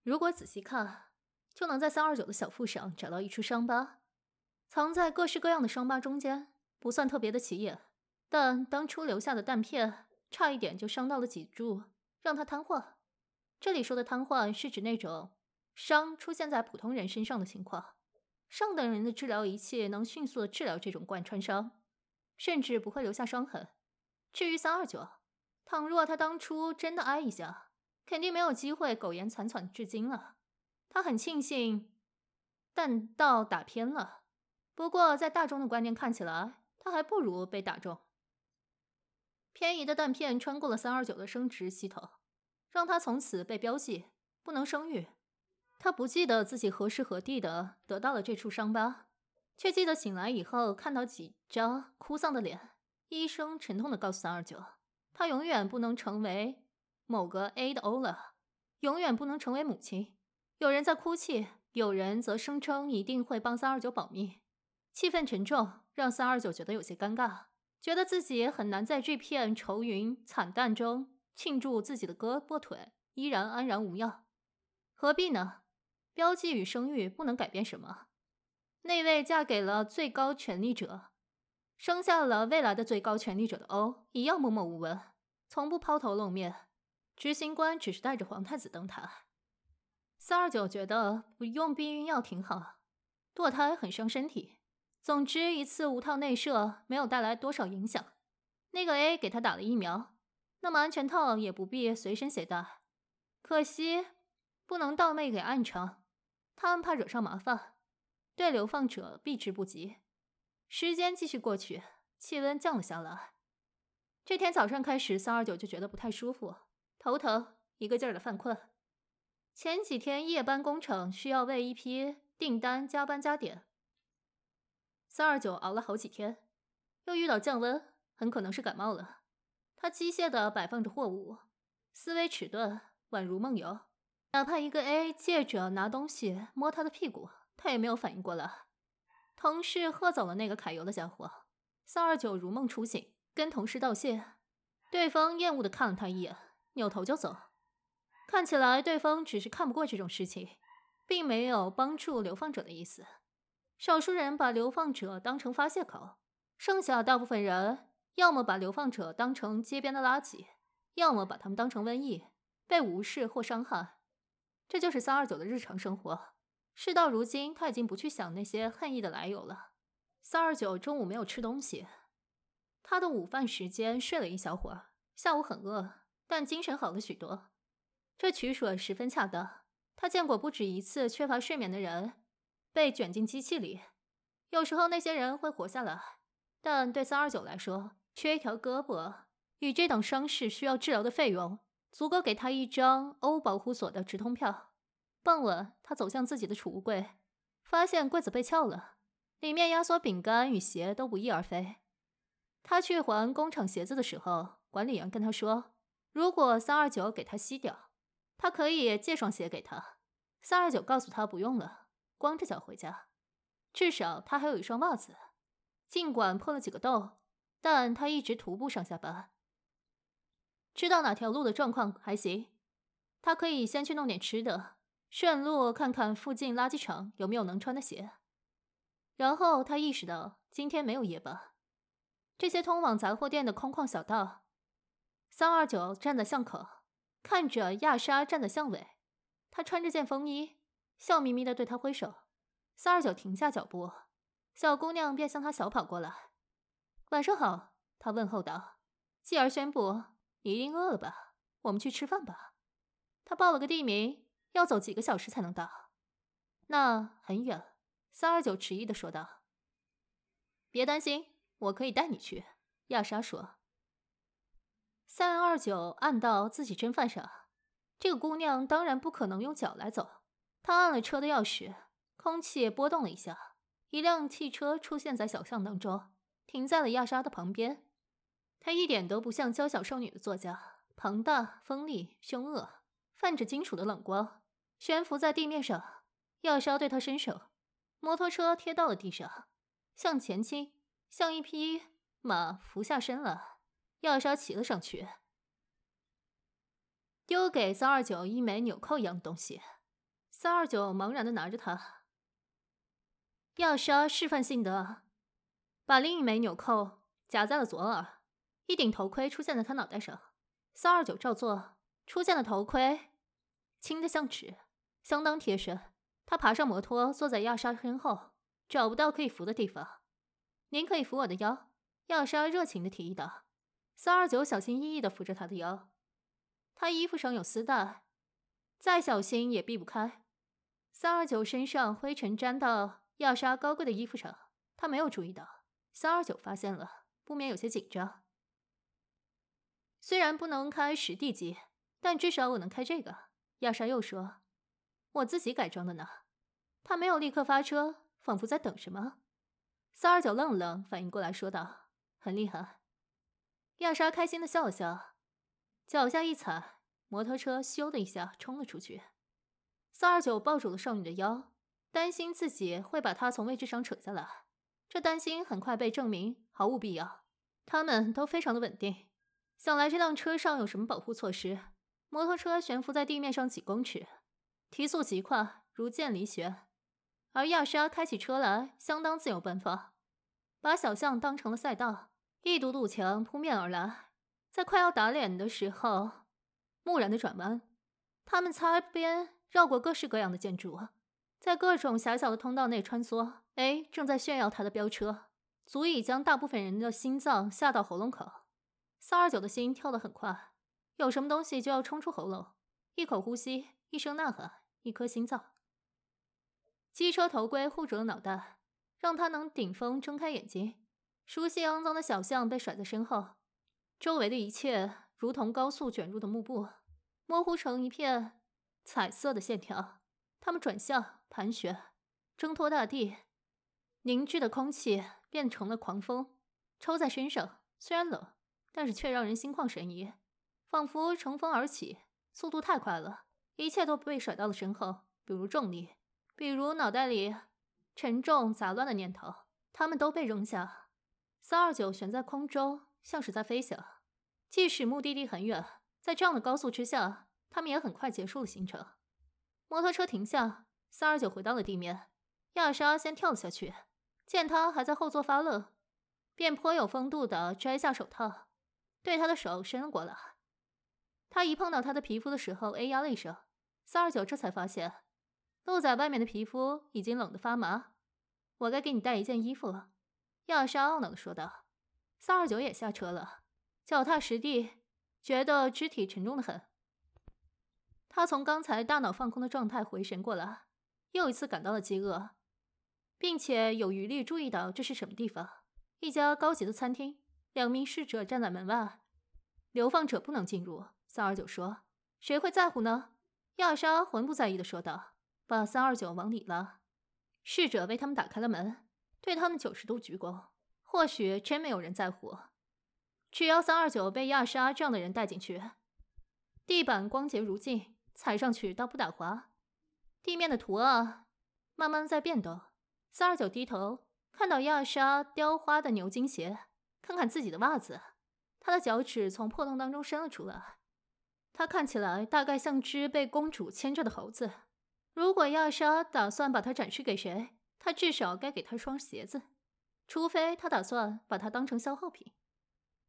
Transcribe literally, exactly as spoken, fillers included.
如果仔细看，就能在三二九的小腹上找到一处伤疤，藏在各式各样的伤疤中间，不算特别的起眼，但当初留下的弹片差一点就伤到了脊柱，让他瘫痪。这里说的瘫痪是指那种伤出现在普通人身上的情况，上等人的治疗仪器能迅速的治疗这种贯穿伤，甚至不会留下伤痕。至于三二九，倘若他当初真的挨一下，肯定没有机会苟延残喘至今了。他很庆幸弹道打偏了，不过在大众的观念看起来，他还不如被打中。偏移的弹片穿过了三二九的生殖系统，让他从此被标记不能生育。他不记得自己何时何地的得到了这处伤疤，却记得醒来以后看到几张哭丧的脸。医生沉痛地告诉三二九，他永远不能成为某个 A 的欧了，永远不能成为母亲。有人在哭泣，有人则声称一定会帮三二九保密。气氛沉重，让三二九觉得有些尴尬，觉得自己也很难在这片愁云惨淡中庆祝自己的胳膊腿依然安然无恙。何必呢？标记与生育不能改变什么。那位嫁给了最高权力者，生下了未来的最高权力者的欧，一样默默无闻，从不抛头露面。执行官只是带着皇太子登台。三二九觉得不用避孕药挺好，堕胎很伤身体。总之，一次无套内射没有带来多少影响。那个 A 给他打了疫苗，那么安全套也不必随身携带。可惜不能盗妹给暗娼，他们怕惹上麻烦，对流放者避之不及。时间继续过去，气温降了下来。这天早上开始，三二九就觉得不太舒服，头疼，一个劲儿的犯困。前几天夜班工程需要为一批订单加班加点，三二九熬了好几天，又遇到降温，很可能是感冒了。他机械地摆放着货物，思维迟钝，宛如梦游。哪怕一个 A 借着拿东西摸他的屁股，他也没有反应过来。同事喝走了那个揩油的家伙，三二九如梦初醒，跟同事道谢。对方厌恶地看了他一眼，扭头就走。看起来对方只是看不过这种事情，并没有帮助流放者的意思。少数人把流放者当成发泄口，剩下大部分人要么把流放者当成街边的垃圾，要么把他们当成瘟疫，被无视或伤害。这就是三二九的日常生活。事到如今，他已经不去想那些恨意的来由了。三二九中午没有吃东西，他的午饭时间睡了一小会儿，下午很饿，但精神好了许多。这取舍十分恰当。他见过不止一次缺乏睡眠的人被卷进机器里，有时候那些人会活下来，但对三二九来说，缺一条胳膊与这等伤势需要治疗的费用，足够给他一张欧保护所的直通票。傍晚，他走向自己的储物柜，发现柜子被撬了，里面压缩饼干与鞋都不翼而飞。他去还工厂鞋子的时候，管理员跟他说，如果三二九给他吸掉，他可以借双鞋给他。三二九告诉他不用了，光着脚回家。至少他还有一双袜子，尽管破了几个洞，但他一直徒步上下班。知道哪条路的状况还行，他可以先去弄点吃的，顺路看看附近垃圾场有没有能穿的鞋。然后他意识到今天没有夜班，这些通往杂货店的空旷小道。三二九站在巷口，看着亚莎站在巷尾，她穿着件风衣，笑眯眯地对他挥手。三二九停下脚步，小姑娘便向他小跑过来。晚上好，她问候道。继而宣布，你一定饿了吧，我们去吃饭吧。他报了个地名，要走几个小时才能到。那很远，三二九迟疑地说道。别担心，我可以带你去，亚莎说。三二九按到自己真犯傻，这个姑娘当然不可能用脚来走。他按了车的钥匙，空气波动了一下，一辆汽车出现在小巷当中，停在了亚莎的旁边。她一点都不像娇小少女的作家，庞大、锋利、凶恶，泛着金属的冷光，悬浮在地面上。亚莎对她伸手，摩托车贴到了地上，向前倾，像一匹马伏下身了。亚莎骑了上去，丢给三二九一枚纽扣一样的东西。 三二九茫然地拿着它。亚莎示范性的把另一枚纽扣夹在了左耳，一顶头盔出现在他脑袋上。三二九照做，出现的头盔轻得像纸，相当贴身。他爬上摩托，坐在亚莎身后，找不到可以扶的地方。您可以扶我的腰，亚莎热情地提议道。三二九小心翼翼地扶着他的腰，他衣服上有丝带，再小心也避不开。三二九身上灰尘沾到亚莎高贵的衣服上，他没有注意到。三二九发现了，不免有些紧张。虽然不能开实地机，但至少我能开这个。亚莎又说，我自己改装的呢。他没有立刻发车，仿佛在等什么。三二九愣愣，反应过来说道，很厉害。亚莎开心地笑了笑，脚下一踩，摩托车咻的一下冲了出去。三二九抱住了少女的腰，担心自己会把她从位置上扯下来。这担心很快被证明毫无必要，他们都非常的稳定。想来这辆车上有什么保护措施。摩托车悬浮在地面上几公尺，提速极快，如箭离弦。而亚莎开起车来相当自由奔放，把小巷当成了赛道，一堵堵墙扑面而来。在快要打脸的时候，蓦然的转弯，他们擦边绕过各式各样的建筑，在各种狭小的通道内穿梭。A 正在炫耀他的飙车，足以将大部分人的心脏吓到喉咙口。三二九的心跳得很快，有什么东西就要冲出喉咙，一口呼吸，一声呐喊，一颗心脏。机车头盔护住了脑袋，让他能顶风睁开眼睛。熟悉肮脏的小巷被甩在身后，周围的一切如同高速卷入的幕布，模糊成一片彩色的线条。他们转向，盘旋，挣脱大地，凝滞的空气变成了狂风，抽在身上，虽然冷，但是却让人心旷神怡，仿佛乘风而起，速度太快了，一切都被甩到了身后，比如重力，比如脑袋里沉重杂乱的念头，他们都被扔下。三二九悬在空中，像是在飞翔。即使目的地很远，在这样的高速之下，他们也很快结束了行程。摩托车停下，三二九回到了地面。亚莎先跳了下去，见他还在后座发愣，便颇有风度地摘下手套，对他的手伸了过来。他一碰到他的皮肤的时候，哎呀了一声。三二九这才发现，露在外面的皮肤已经冷得发麻。我该给你带一件衣服了，亚莎懊恼地说道。三二九也下车了，脚踏实地，觉得肢体沉重得很。他从刚才大脑放空的状态回神过来，又一次感到了饥饿，并且有余力注意到这是什么地方。一家高级的餐厅，两名侍者站在门外，流放者不能进入。三二九说，谁会在乎呢？亚莎浑不在意地说道，把三二九往里拉。侍者为他们打开了门，对他们九十度鞠躬。或许真没有人在乎，只要三二九被亚莎这样的人带进去。地板光洁如镜，踩上去倒不打滑，地面的图案慢慢在变动。三二九低头看到亚莎雕花的牛津鞋，看看自己的袜子，他的脚趾从破洞当中伸了出来。他看起来大概像只被公主牵着的猴子。如果亚莎打算把它展示给谁，他至少该给他双鞋子，除非他打算把它当成消耗品。